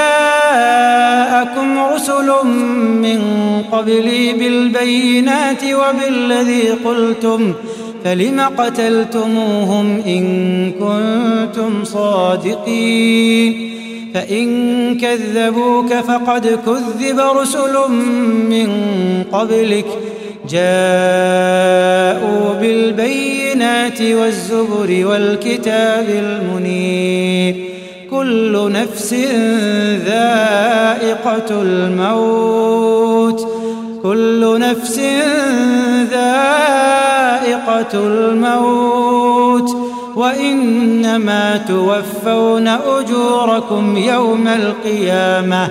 جاءكم رسل من قبلي بالبينات وبالذي قلتم فلم قتلتموهم إن كنتم صادقين فإن كذبوك فقد كذب رسل من قبلك جاءوا بالبينات والزبر والكتاب المنير كل نفس ذائقة الموت كل نفس ذائقة الموت وإنما توفون أجوركم يوم القيامة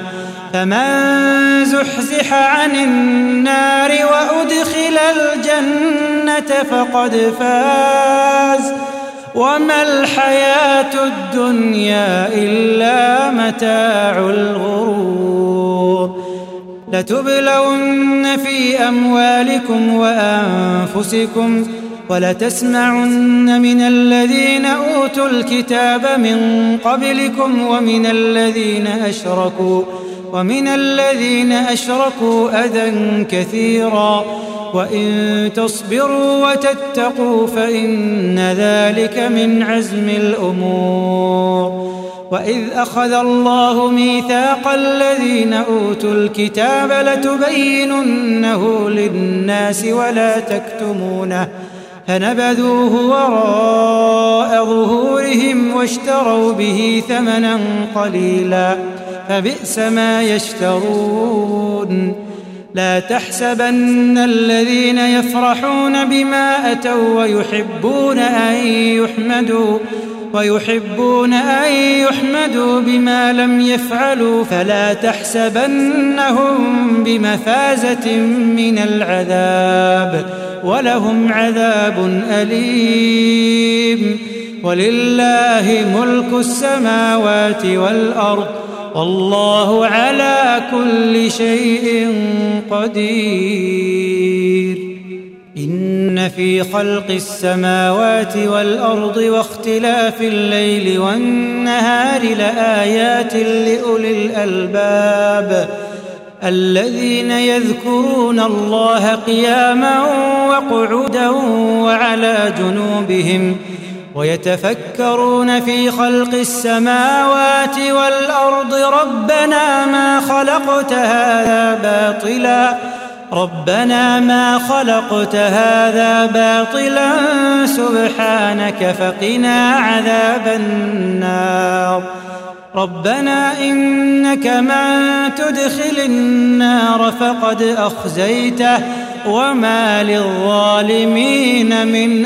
فمن زحزح عن النار وأدخل الجنة فقد فاز وما الحياة الدنيا إلا متاع الغرور لتبلون في أموالكم وأنفسكم ولتسمعن من الذين أوتوا الكتاب من قبلكم ومن الذين أشركوا ومن الذين أشركوا أذى كثيرا وإن تصبروا وتتقوا فإن ذلك من عزم الأمور وإذ أخذ الله ميثاق الذين أوتوا الكتاب لتبيننه للناس ولا تكتمونه فنبذوه وراء ظهورهم واشتروا به ثمنا قليلا فبئس ما يشترون لا تحسبن الذين يفرحون بما أتوا ويحبون أن يحمدوا ويحبون أن يحمدوا بما لم يفعلوا فلا تحسبنهم بمفازة من العذاب ولهم عذاب أليم ولله ملك السماوات والأرض والله على كل شيء قدير إن في خلق السماوات والأرض واختلاف الليل والنهار لآيات لأولي الألباب الذين يذكرون الله قياما وقعودا وعلى جنوبهم ويتفكرون في خلق السماوات والأرض ربنا ما خلقت هذا باطلا ربنا ما خلقت هذا باطلا سبحانك فقنا عذاب النار ربنا إنك من تدخل النار فقد أخزيته وما للظالمين من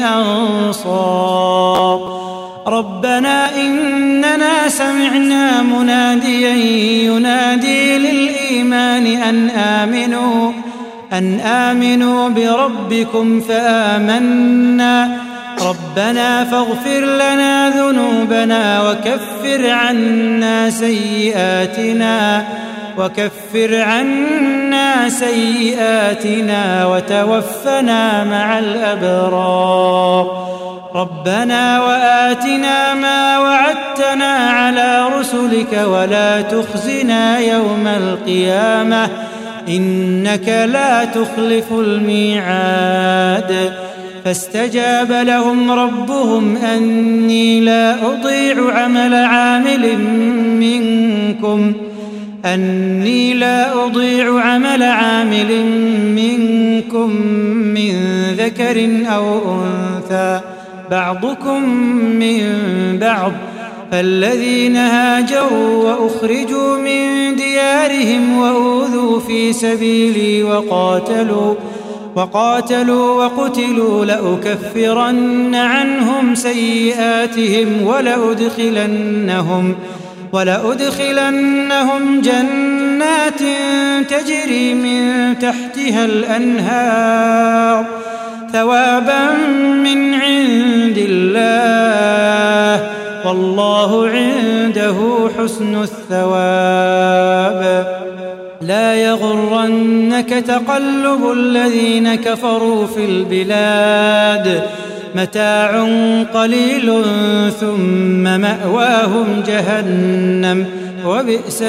أنصار ربنا إننا سمعنا مناديا ينادي للإيمان أن آمنوا أن آمنوا بربكم فآمنا ربنا فاغفر لنا ذنوبنا وكفر عنا سيئاتنا وكفر عنا سيئاتنا وتوفنا مع الأبرار ربنا وآتنا ما وعدتنا على رسلك ولا تخزنا يوم القيامة إنك لا تخلف الميعاد فاستجاب لهم ربهم أني لا أضيع عمل عامل منكم أني لا أضيع عمل عامل منكم من ذكر أو أنثى بعضكم من بعض فالذين هاجروا وأخرجوا من ديارهم وأوذوا في سبيلي وقاتلوا وقاتلوا وقتلوا لأكفرن عنهم سيئاتهم ولأدخلنهم ولأدخلنهم جنات تجري من تحتها الأنهار ثوابا من عند الله والله عنده حسن الثواب لا يغرنك تقلب الذين كفروا في البلاد متاع قليل ثم مأواهم جهنم وبئس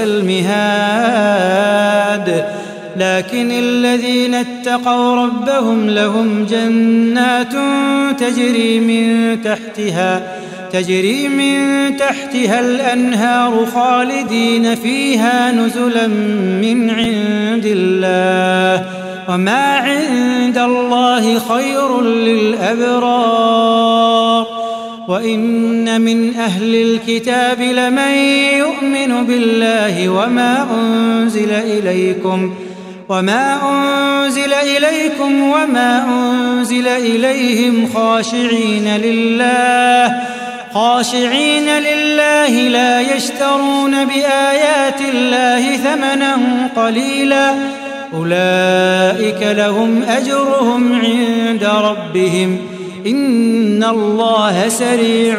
المهاد لكن الذين اتقوا ربهم لهم جنات تجري من تحتها تجري من تحتها الأنهار خالدين فيها نزلا من عند الله وما عند الله خير للأبرار وإن من أهل الكتاب لمن يؤمن بالله وما أنزل إليكم وما أنزل إليكم وما أنزل إليهم خاشعين لله خاشعين لله لا يشترون بآيات الله ثمنا قليلا أولئك لهم أجرهم عند ربهم إن الله سريع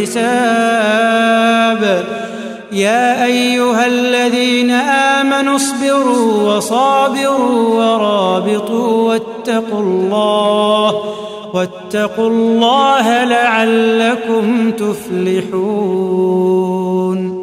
الحساب يا أيها الذين آمنوا اصبروا وصابروا ورابطوا واتقوا الله واتقوا الله لعلكم تفلحون.